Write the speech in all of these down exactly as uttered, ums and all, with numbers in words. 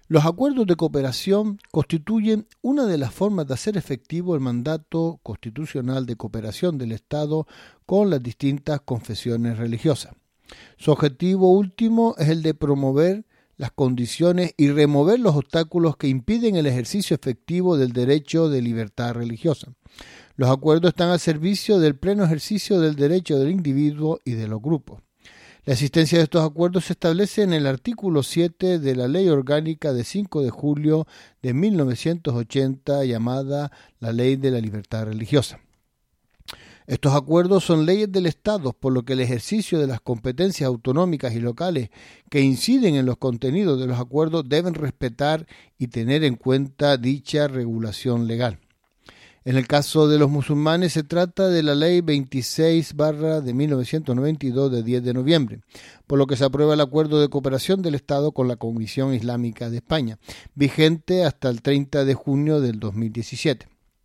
Los acuerdos de cooperación constituyen una de las formas de hacer efectivo el mandato constitucional de cooperación del Estado con las distintas confesiones religiosas. Su objetivo último es el de promover las condiciones y remover los obstáculos que impiden el ejercicio efectivo del derecho de libertad religiosa. Los acuerdos están al servicio del pleno ejercicio del derecho del individuo y de los grupos. La existencia de estos acuerdos se establece en el artículo siete de la Ley Orgánica de cinco de julio de mil novecientos ochenta, llamada la Ley de la Libertad Religiosa. Estos acuerdos son leyes del Estado, por lo que el ejercicio de las competencias autonómicas y locales que inciden en los contenidos de los acuerdos deben respetar y tener en cuenta dicha regulación legal. En el caso de los musulmanes se trata de la Ley veintiséis barra de mil novecientos noventa y dos de diez de noviembre, por lo que se aprueba el Acuerdo de Cooperación del Estado con la Comisión Islámica de España, vigente hasta el treinta de junio del dos mil diecisiete.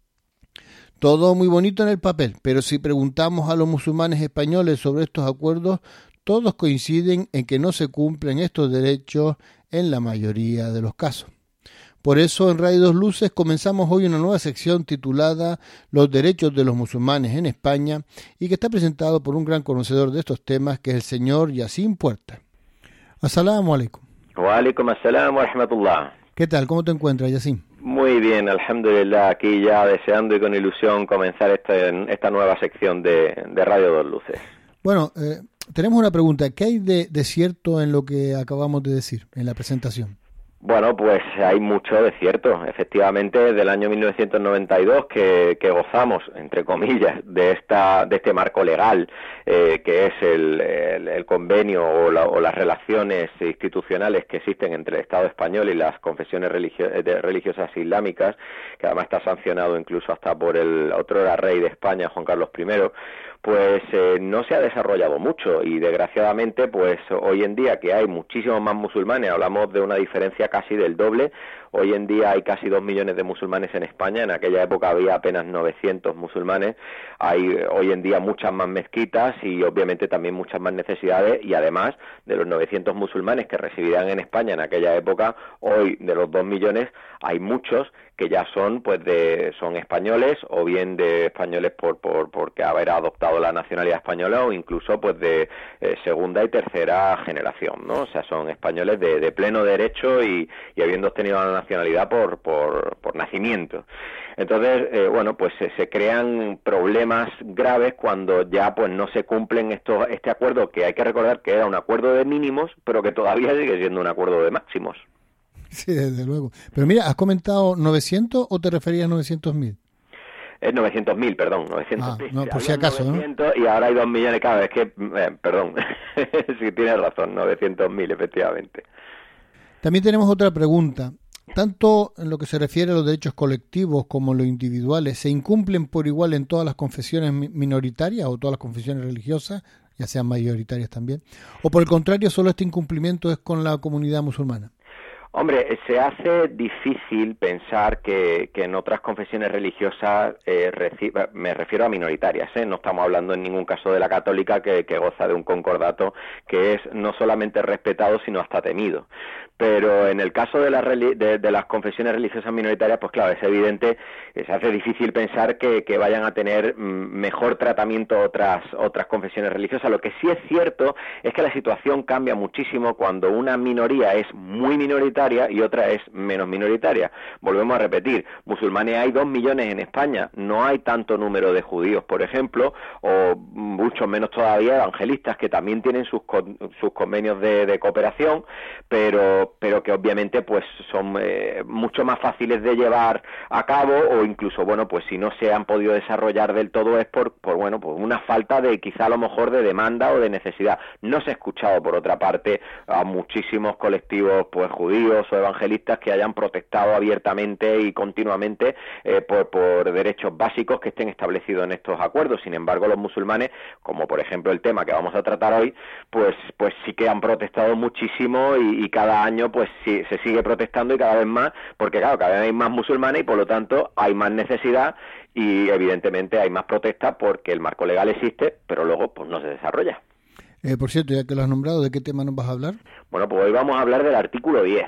Todo muy bonito en el papel, pero si preguntamos a los musulmanes españoles sobre estos acuerdos, todos coinciden en que no se cumplen estos derechos en la mayoría de los casos. Por eso en Radio Dos Luces comenzamos hoy una nueva sección titulada Los derechos de los musulmanes en España y que está presentado por un gran conocedor de estos temas, que es el señor Yacine Puerta. Assalamu alaikum. Wa alaikum assalam wa rahmatullah. ¿Qué tal? ¿Cómo te encuentras, Yacine? Muy bien, alhamdulillah, aquí ya deseando y con ilusión comenzar esta, esta nueva sección de, de Radio Dos Luces. Bueno, eh, tenemos una pregunta. ¿Qué hay de, de cierto en lo que acabamos de decir en la presentación? Bueno, pues hay mucho de cierto. Efectivamente, del año mil novecientos noventa y dos que, que gozamos, entre comillas, de esta de este marco legal, eh, que es el, el, el convenio o, la, o las relaciones institucionales que existen entre el Estado español y las confesiones religio- de, religiosas islámicas, que además está sancionado incluso hasta por el otrora rey de España, Juan Carlos primero, pues eh, no se ha desarrollado mucho y desgraciadamente pues hoy en día que hay muchísimos más musulmanes, hablamos de una diferencia casi del doble. Hoy en día hay casi dos millones de musulmanes en España, en aquella época había apenas novecientos musulmanes, hay hoy en día muchas más mezquitas y obviamente también muchas más necesidades, y además de los novecientos musulmanes que residían en España en aquella época, hoy de los dos millones hay muchos que ya son pues de son españoles, o bien de españoles por por porque haber adoptado la nacionalidad española, o incluso pues de eh, segunda y tercera generación, ¿no? O sea, son españoles de, de pleno derecho y, y habiendo obtenido la nacionalidad por por, por nacimiento. Entonces, eh, bueno, pues se, se crean problemas graves cuando ya pues no se cumplen estos este acuerdo, que hay que recordar que era un acuerdo de mínimos, pero que todavía sigue siendo un acuerdo de máximos. Sí, desde luego. Pero mira, ¿has comentado novecientos o te referías a novecientos mil? Es novecientos mil, perdón, novecientos mil. Ah, no, por si acaso, novecientos, ¿no? Y ahora hay dos millones cada vez que, eh, perdón, sí tienes razón, novecientos mil, efectivamente. También tenemos otra pregunta. Tanto en lo que se refiere a los derechos colectivos como los individuales, ¿se incumplen por igual en todas las confesiones minoritarias o todas las confesiones religiosas, ya sean mayoritarias también? ¿O por el contrario, solo este incumplimiento es con la comunidad musulmana? Hombre, se hace difícil pensar que, que en otras confesiones religiosas, eh, reciba, me refiero a minoritarias, ¿eh? No estamos hablando en ningún caso de la católica, que, que goza de un concordato que es no solamente respetado, sino hasta temido. Pero en el caso de, la, de, de las confesiones religiosas minoritarias, pues claro, es evidente, se hace difícil pensar que, que vayan a tener mejor tratamiento otras, otras confesiones religiosas. Lo que sí es cierto es que la situación cambia muchísimo cuando una minoría es muy minoritaria y otra es menos minoritaria. Volvemos a repetir, musulmanes hay dos millones en España, no hay tanto número de judíos, por ejemplo, o mucho menos todavía evangelistas, que también tienen sus, con, sus convenios de, de cooperación, pero pero que obviamente pues son eh, mucho más fáciles de llevar a cabo, o incluso, bueno, pues si no se han podido desarrollar del todo es por, por bueno, pues una falta de, quizá a lo mejor, de demanda o de necesidad. No se ha escuchado, por otra parte, a muchísimos colectivos pues judíos o evangelistas que hayan protestado abiertamente y continuamente eh, por, por derechos básicos que estén establecidos en estos acuerdos. Sin embargo, los musulmanes, como por ejemplo el tema que vamos a tratar hoy, pues pues sí que han protestado muchísimo y, y cada año pues sí, se sigue protestando, y cada vez más, porque claro, cada vez hay más musulmanes y por lo tanto hay más necesidad y evidentemente hay más protesta porque el marco legal existe, pero luego pues no se desarrolla. Eh, por cierto, ya que lo has nombrado, ¿de qué tema nos vas a hablar? Bueno, pues hoy vamos a hablar del artículo diez,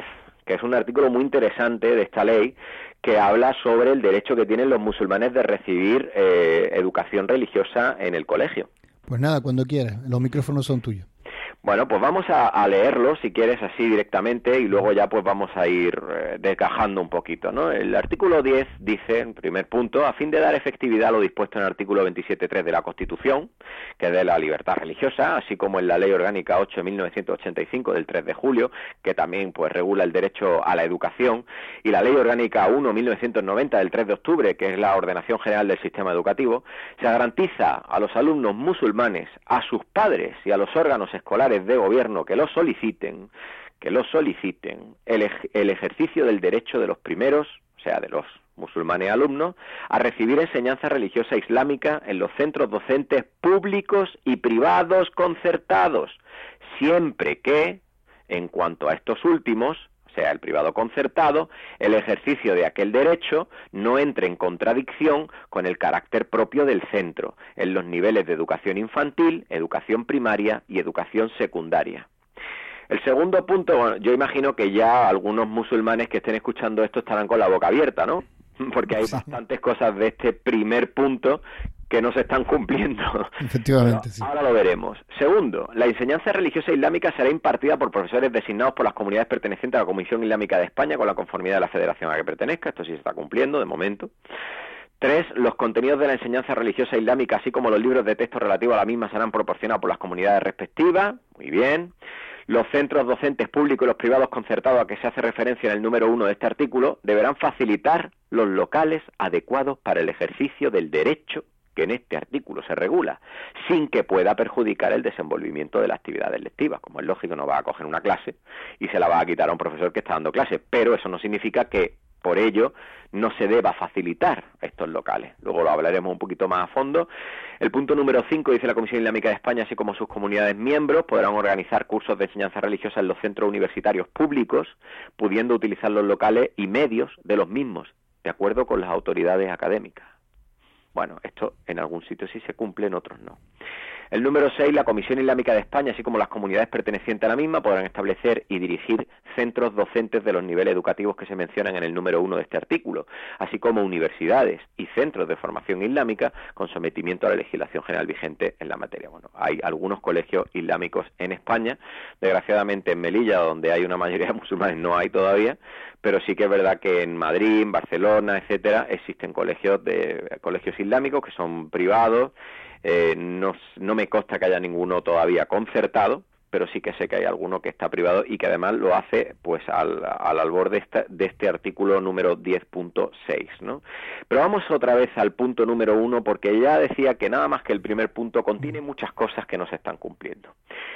que es un artículo muy interesante de esta ley que habla sobre el derecho que tienen los musulmanes de recibir eh, educación religiosa en el colegio. Pues nada, cuando quieras, los micrófonos son tuyos. Bueno, pues vamos a, a leerlo, si quieres, así directamente, y luego ya pues vamos a ir eh, desgajando un poquito, ¿no? El artículo diez dice, en primer punto, a fin de dar efectividad a lo dispuesto en el artículo veintisiete punto tres de la Constitución, que es de la libertad religiosa, así como en la Ley Orgánica ocho de mil novecientos ochenta y cinco del tres de julio, que también pues regula el derecho a la educación, y la Ley Orgánica uno de mil novecientos noventa del tres de octubre, que es la ordenación general del sistema educativo, se garantiza a los alumnos musulmanes, a sus padres y a los órganos escolares de gobierno que lo soliciten, que lo soliciten, el, ej el ejercicio del derecho de los primeros, o sea, de los musulmanes alumnos, a recibir enseñanza religiosa islámica en los centros docentes públicos y privados concertados, siempre que, en cuanto a estos últimos, sea el privado concertado, el ejercicio de aquel derecho no entre en contradicción con el carácter propio del centro, en los niveles de educación infantil, educación primaria y educación secundaria. El segundo punto, bueno, yo imagino que ya algunos musulmanes que estén escuchando esto estarán con la boca abierta, ¿no? Porque hay bastantes cosas de este primer punto que no se están cumpliendo. Efectivamente, sí. Ahora lo veremos. Segundo, la enseñanza religiosa islámica será impartida por profesores designados por las comunidades pertenecientes a la Comisión Islámica de España con la conformidad de la federación a la que pertenezca. Esto sí se está cumpliendo de momento. Tres, los contenidos de la enseñanza religiosa islámica, así como los libros de texto relativos a la misma, serán proporcionados por las comunidades respectivas. Muy bien. Los centros docentes públicos y los privados concertados a que se hace referencia en el número uno de este artículo deberán facilitar los locales adecuados para el ejercicio del derecho que en este artículo se regula, sin que pueda perjudicar el desenvolvimiento de las actividades lectivas. Como es lógico, no va a coger una clase y se la va a quitar a un profesor que está dando clase, pero eso no significa que por ello no se deba facilitar estos locales. Luego lo hablaremos un poquito más a fondo. El punto número cinco dice: la Comisión Islámica de España, así como sus comunidades miembros, podrán organizar cursos de enseñanza religiosa en los centros universitarios públicos, pudiendo utilizar los locales y medios de los mismos, de acuerdo con las autoridades académicas. Bueno, esto en algún sitio sí se cumple, en otros no. El número seis, la Comisión Islámica de España, así como las comunidades pertenecientes a la misma, podrán establecer y dirigir centros docentes de los niveles educativos que se mencionan en el número uno de este artículo, así como universidades y centros de formación islámica con sometimiento a la legislación general vigente en la materia. Bueno, hay algunos colegios islámicos en España, desgraciadamente en Melilla, donde hay una mayoría de musulmanes, no hay todavía, pero sí que es verdad que en Madrid, en Barcelona, etcétera, existen colegios de colegios islámicos que son privados. Eh, no, no me consta que haya ninguno todavía concertado, pero sí que sé que hay alguno que está privado y que además lo hace pues al, al albor de, esta, de este artículo número diez punto seis, ¿no? Pero vamos otra vez al punto número uno, porque ya decía que nada más que el primer punto contiene muchas cosas que no se están cumpliendo.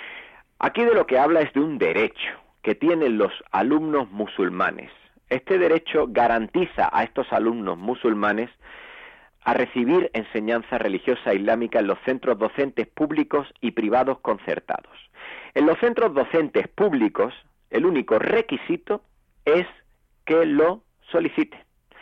Aquí de lo que habla es de un derecho que tienen los alumnos musulmanes. Este derecho garantiza a estos alumnos musulmanes a recibir enseñanza religiosa islámica en los centros docentes públicos y privados concertados. En los centros docentes públicos, el único requisito es que lo soliciten.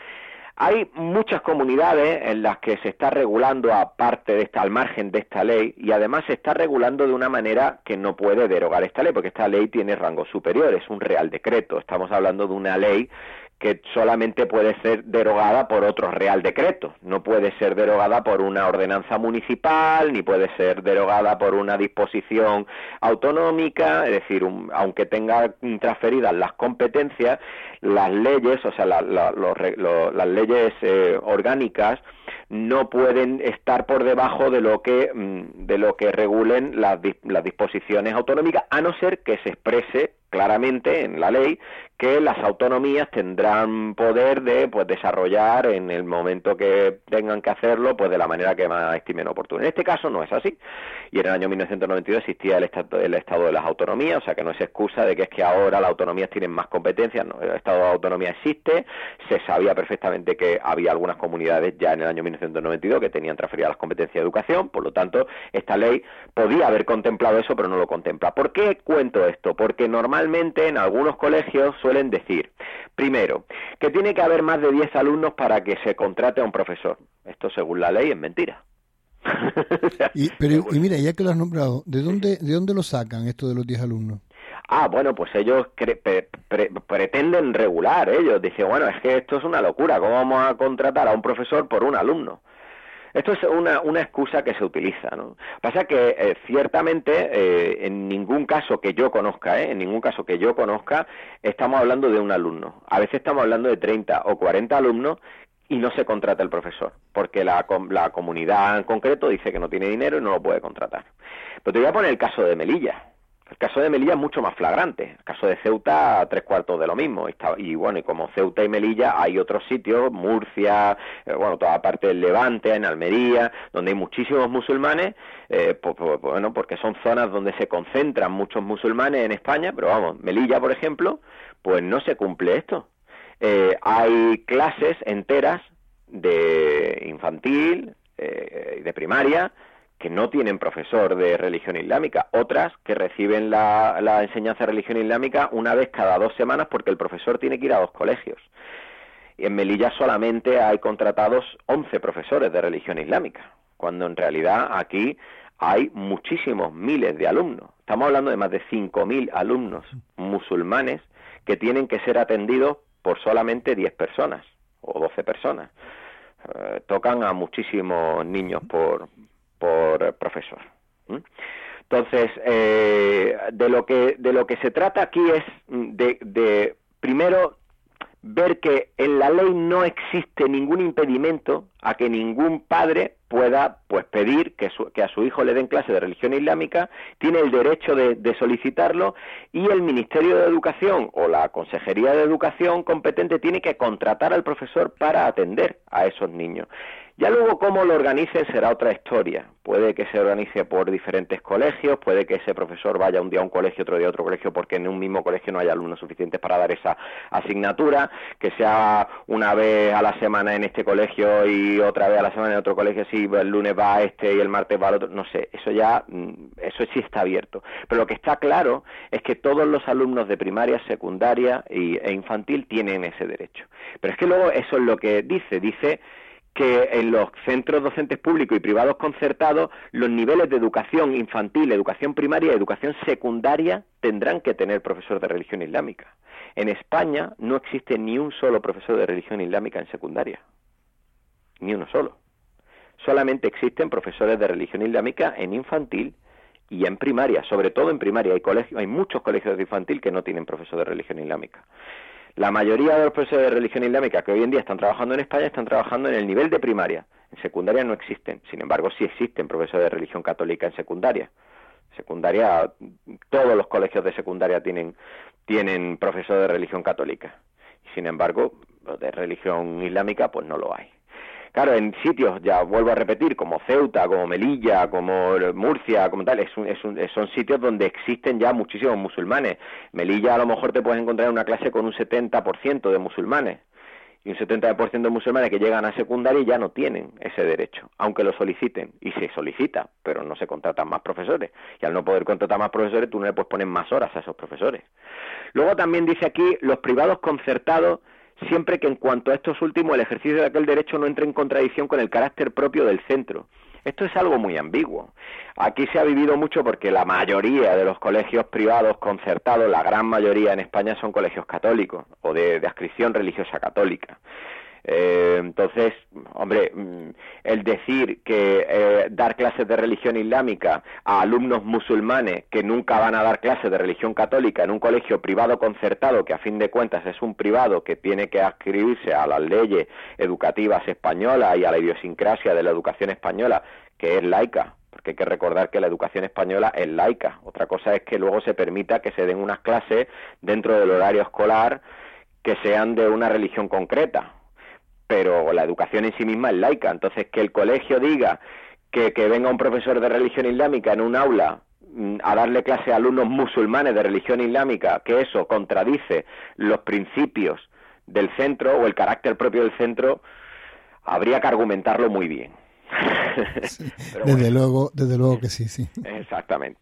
Hay muchas comunidades en las que se está regulando aparte de esta, al margen de esta ley, y además se está regulando de una manera que no puede derogar esta ley, porque esta ley tiene rango superior, es un real decreto. Estamos hablando de una ley que solamente puede ser derogada por otro real decreto, no puede ser derogada por una ordenanza municipal, ni puede ser derogada por una disposición autonómica, es decir, un, aunque tenga transferidas las competencias, las leyes, o sea, la, la, los, lo, las leyes eh, orgánicas no pueden estar por debajo de lo que de lo que regulen las, las disposiciones autonómicas, a no ser que se exprese claramente en la ley que las autonomías tendrán poder de pues desarrollar en el momento que tengan que hacerlo pues de la manera que más estimen oportuna. En este caso no es así, y en el año mil novecientos noventa y dos existía el estado, el estado de las autonomías, o sea que no es excusa de que es que ahora las autonomías tienen más competencias. No, el estado de autonomía existe, se sabía perfectamente que había algunas comunidades ya en el año mil novecientos noventa y dos que tenían transferidas las competencias de educación, por lo tanto esta ley podía haber contemplado eso, pero no lo contempla. ¿Por qué cuento esto? Porque normalmente en algunos colegios suelen decir, primero, que tiene que haber más de diez alumnos para que se contrate a un profesor. Esto según la ley es mentira. y, pero, y mira, ya que lo has nombrado, ¿de dónde, ¿de dónde lo sacan esto de los diez alumnos? Ah, bueno, pues ellos pre pre pre pretenden regular, ellos dicen, bueno, es que esto es una locura, ¿cómo vamos a contratar a un profesor por un alumno? Esto es una, una excusa que se utiliza, ¿no? Pasa que eh, ciertamente eh, en ningún caso que yo conozca, ¿eh? en ningún caso que yo conozca, estamos hablando de un alumno. A veces estamos hablando de treinta o cuarenta alumnos y no se contrata el profesor, porque la, la comunidad en concreto dice que no tiene dinero y no lo puede contratar. Pero te voy a poner el caso de Melilla. El caso de Melilla es mucho más flagrante. El caso de Ceuta, tres cuartos de lo mismo. Y, está, y bueno, y como Ceuta y Melilla hay otros sitios, Murcia, eh, bueno, toda parte del Levante, en Almería, donde hay muchísimos musulmanes, eh, pues, pues, bueno, porque son zonas donde se concentran muchos musulmanes en España, pero vamos, Melilla, por ejemplo, pues no se cumple esto. Eh, hay clases enteras de infantil y eh, de primaria que no tienen profesor de religión islámica, otras que reciben la, la enseñanza de religión islámica una vez cada dos semanas porque el profesor tiene que ir a dos colegios. Y en Melilla solamente hay contratados once profesores de religión islámica, cuando en realidad aquí hay muchísimos miles de alumnos. Estamos hablando de más de cinco mil alumnos musulmanes que tienen que ser atendidos por solamente diez personas o doce personas. Eh, tocan a muchísimos niños por... por profesor. ¿Mm? Entonces, eh, de lo que de lo que se trata aquí es de, de primero ver que en la ley no existe ningún impedimento a que ningún padre pueda pues pedir que, su, que a su hijo le den clase de religión islámica, tiene el derecho de, de solicitarlo, y el Ministerio de Educación o la Consejería de Educación competente tiene que contratar al profesor para atender a esos niños. Ya luego cómo lo organicen será otra historia. Puede que se organice por diferentes colegios, puede que ese profesor vaya un día a un colegio, otro día a otro colegio, porque en un mismo colegio no hay alumnos suficientes para dar esa asignatura, que sea una vez a la semana en este colegio y otra vez a la semana en otro colegio, sí, el lunes va a este y el martes va al otro, no sé, eso ya, eso sí está abierto. Pero lo que está claro es que todos los alumnos de primaria, secundaria y, e infantil tienen ese derecho. Pero es que luego eso es lo que dice, dice... que en los centros docentes públicos y privados concertados los niveles de educación infantil, educación primaria y educación secundaria tendrán que tener profesor de religión islámica. En España no existe ni un solo profesor de religión islámica en secundaria, ni uno solo. Solamente existen profesores de religión islámica en infantil y en primaria, sobre todo en primaria. Hay colegios, hay muchos colegios de infantil que no tienen profesor de religión islámica. La mayoría de los profesores de religión islámica que hoy en día están trabajando en España están trabajando en el nivel de primaria. En secundaria no existen. Sin embargo, sí existen profesores de religión católica en secundaria. Secundaria, todos los colegios de secundaria tienen, tienen profesor de religión católica. Y sin embargo, los de religión islámica, pues no lo hay. Claro, en sitios, ya vuelvo a repetir, como Ceuta, como Melilla, como Murcia, como tal, es un, es un, son sitios donde existen ya muchísimos musulmanes. Melilla a lo mejor te puedes encontrar en una clase con un setenta por ciento de musulmanes. Y un setenta por ciento de musulmanes que llegan a secundaria y ya no tienen ese derecho, aunque lo soliciten. Y se solicita, pero no se contratan más profesores. Y al no poder contratar más profesores, tú no le puedes poner más horas a esos profesores. Luego también dice aquí, los privados concertados, siempre que en cuanto a estos últimos el ejercicio de aquel derecho no entre en contradicción con el carácter propio del centro. Esto es algo muy ambiguo. Aquí se ha vivido mucho porque la mayoría de los colegios privados concertados, la gran mayoría en España, son colegios católicos o de, de adscripción religiosa católica. Eh, entonces, hombre, el decir que eh, dar clases de religión islámica a alumnos musulmanes que nunca van a dar clases de religión católica en un colegio privado concertado, que a fin de cuentas es un privado que tiene que adscribirse a las leyes educativas españolas y a la idiosincrasia de la educación española, que es laica, porque hay que recordar que la educación española es laica. Otra cosa es que luego se permita que se den unas clases dentro del horario escolar que sean de una religión concreta, pero la educación en sí misma es laica. Entonces, que el colegio diga que, que venga un profesor de religión islámica en un aula a darle clase a alumnos musulmanes de religión islámica, que eso contradice los principios del centro o el carácter propio del centro, habría que argumentarlo muy bien. Sí, desde bueno, luego, desde luego que sí, sí. Exactamente.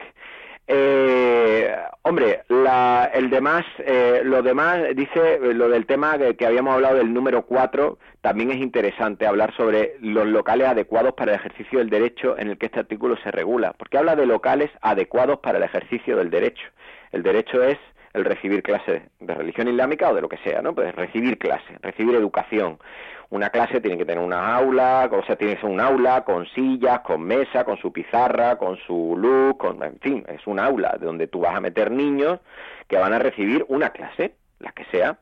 Eh, hombre, la, el demás, eh, lo demás, dice lo del tema que, que habíamos hablado del número cuatro, también es interesante hablar sobre los locales adecuados para el ejercicio del derecho en el que este artículo se regula, porque habla de locales adecuados para el ejercicio del derecho. El derecho es el recibir clases de religión islámica o de lo que sea, ¿no? Pues recibir clases, recibir educación. Una clase tiene que tener una aula, o sea, tiene que ser un aula con sillas, con mesa, con su pizarra, con su luz, con, en fin, es un aula donde tú vas a meter niños que van a recibir una clase, la que sea.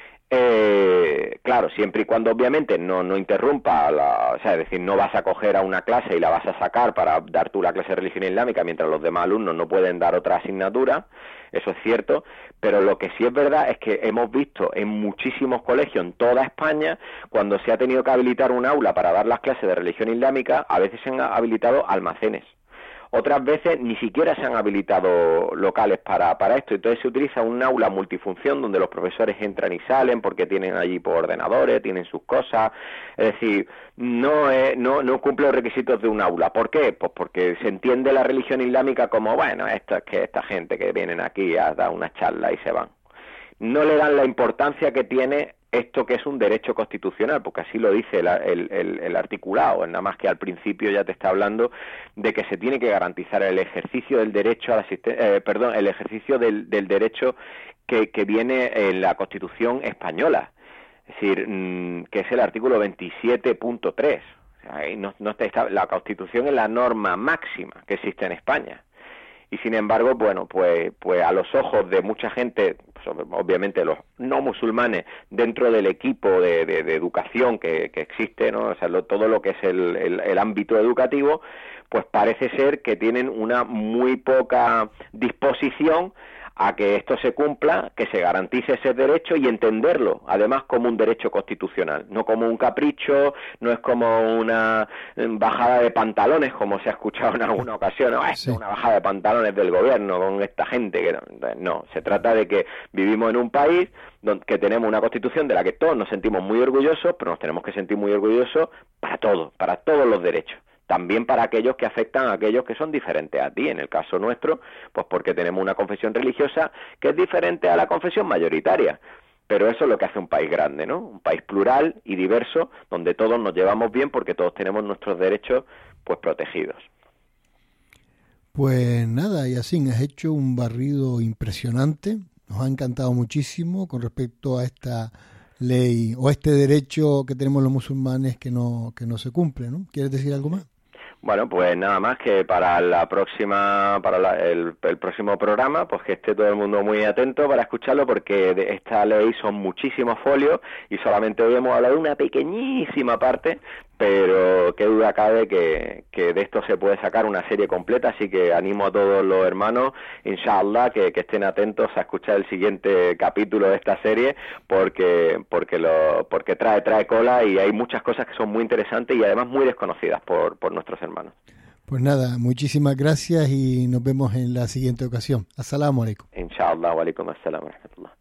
Eh, claro, siempre y cuando obviamente no, no interrumpa, la, o sea, es decir, no vas a coger a una clase y la vas a sacar para dar tú la clase de religión islámica mientras los demás alumnos no pueden dar otra asignatura, eso es cierto, pero lo que sí es verdad es que hemos visto en muchísimos colegios en toda España, cuando se ha tenido que habilitar un aula para dar las clases de religión islámica, a veces se han habilitado almacenes. Otras veces ni siquiera se han habilitado locales para, para esto, entonces se utiliza un aula multifunción donde los profesores entran y salen porque tienen allí por ordenadores, tienen sus cosas, es decir, no, es, no, no cumple los requisitos de un aula. ¿Por qué? Pues porque se entiende la religión islámica como, bueno, esto es que esta gente que vienen aquí a dar una charla y se van. No le dan la importancia que tiene esto que es un derecho constitucional, porque así lo dice el, el, el, el articulado, nada más que al principio ya te está hablando de que se tiene que garantizar el ejercicio del derecho a la asistencia, eh, perdón, el ejercicio del, del derecho que, que viene en la Constitución española, es decir, mmm, que es el artículo veintisiete punto tres. O sea, ahí no, no está, la Constitución es la norma máxima que existe en España. Y sin embargo, bueno, pues, pues a los ojos de mucha gente, pues obviamente los no musulmanes, dentro del equipo de, de, de educación que, que existe, ¿no? O sea, lo, todo lo que es el, el, el ámbito educativo, pues parece ser que tienen una muy poca disposición a que esto se cumpla, que se garantice ese derecho y entenderlo, además, como un derecho constitucional, no como un capricho, no es como una bajada de pantalones, como se ha escuchado en alguna ocasión, no, es sí. una bajada de pantalones del gobierno con esta gente, que no, no, se trata de que vivimos en un país donde, que tenemos una constitución de la que todos nos sentimos muy orgullosos, pero nos tenemos que sentir muy orgullosos para todo, para todos los derechos. También para aquellos que afectan a aquellos que son diferentes a ti, en el caso nuestro, pues porque tenemos una confesión religiosa que es diferente a la confesión mayoritaria. Pero eso es lo que hace un país grande, ¿no? Un país plural y diverso, donde todos nos llevamos bien porque todos tenemos nuestros derechos pues protegidos. Pues nada, Yacine, has hecho un barrido impresionante, nos ha encantado muchísimo con respecto a esta ley o este derecho que tenemos los musulmanes que no, que no se cumple, ¿no? ¿Quieres decir algo más? Bueno, pues nada más que para la próxima, para la, el, el próximo programa, pues que esté todo el mundo muy atento para escucharlo, porque de esta ley son muchísimos folios y solamente hoy hemos hablado de una pequeñísima parte, pero qué duda cabe que, que de esto se puede sacar una serie completa, así que animo a todos los hermanos, inshallah, que, que estén atentos a escuchar el siguiente capítulo de esta serie, porque porque lo porque trae trae cola y hay muchas cosas que son muy interesantes y además muy desconocidas por, por nuestros hermanos. Pues nada, muchísimas gracias y nos vemos en la siguiente ocasión. Assalamu alaikum. Inshallah, wa alaikum assalam wa rahmatullah.